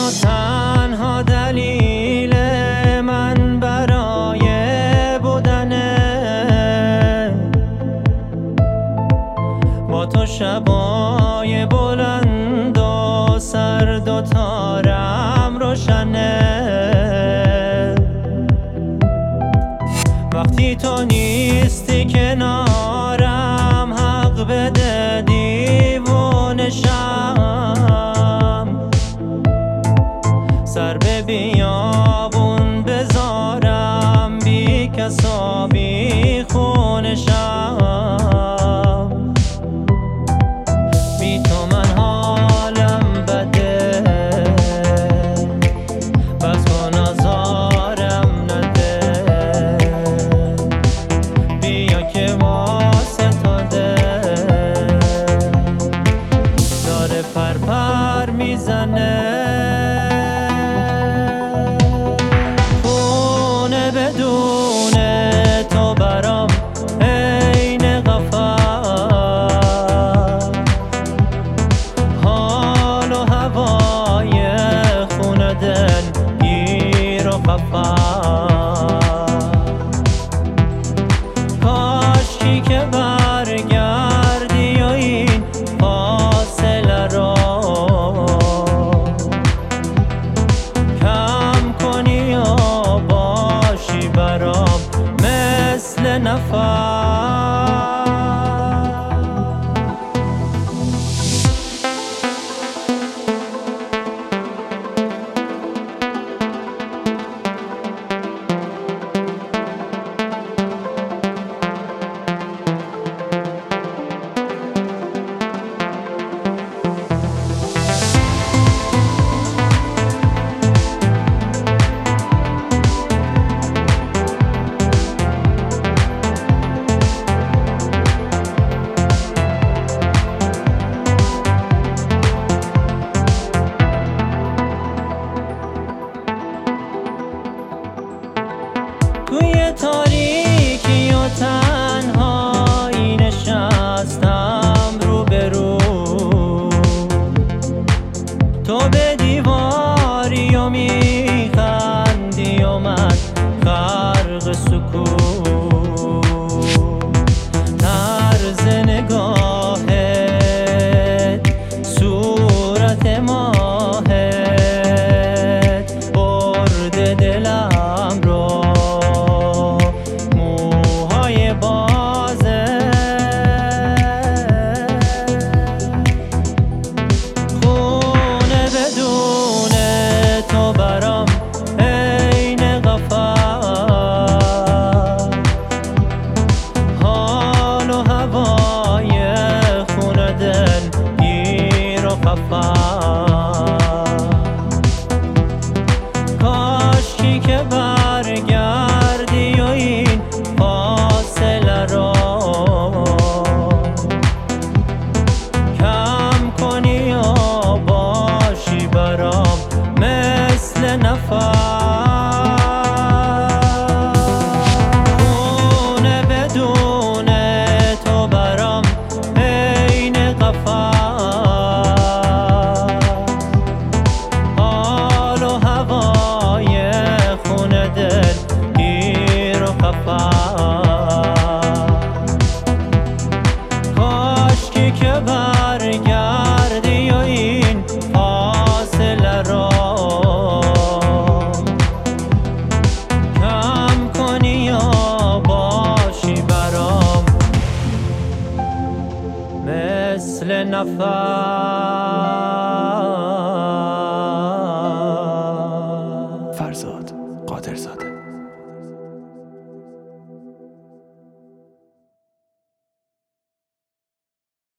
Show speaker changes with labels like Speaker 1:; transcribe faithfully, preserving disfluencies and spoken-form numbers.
Speaker 1: تو تنها دلیل من برای بودنه، با تو شبای بلند و سرد و تارم روشنه. وقتی تو نیستی کنارم حق بده دیوونه شم، سر به بیابون بذارم بی کس و بی خونه شم. بی تو من حالم بده، بس کن آزارم نده، بیا که واسطاده داره پر پر میزنه. خونه بدون تو برام عین غفا، حال و هوای خونه دل گیر و خفا. کاشکی که برگردی و این فاصله رو کم کنی و باشی برام مثل نفس. توی تاریکی و تنهایی نشستم رو به رو، تو به دیواری و میخندی و من غرق سکوت. طرز نگاهت، صورت ماهت برده دلم رو، کاشکی که برگردی و این فاصله رو کم کنی و باشی برام مثل نفس. خونه بدون تو برام عین غفا، کاشکی که برگردی و این فاصله رو کم کنی و باشی برام مثل نفس.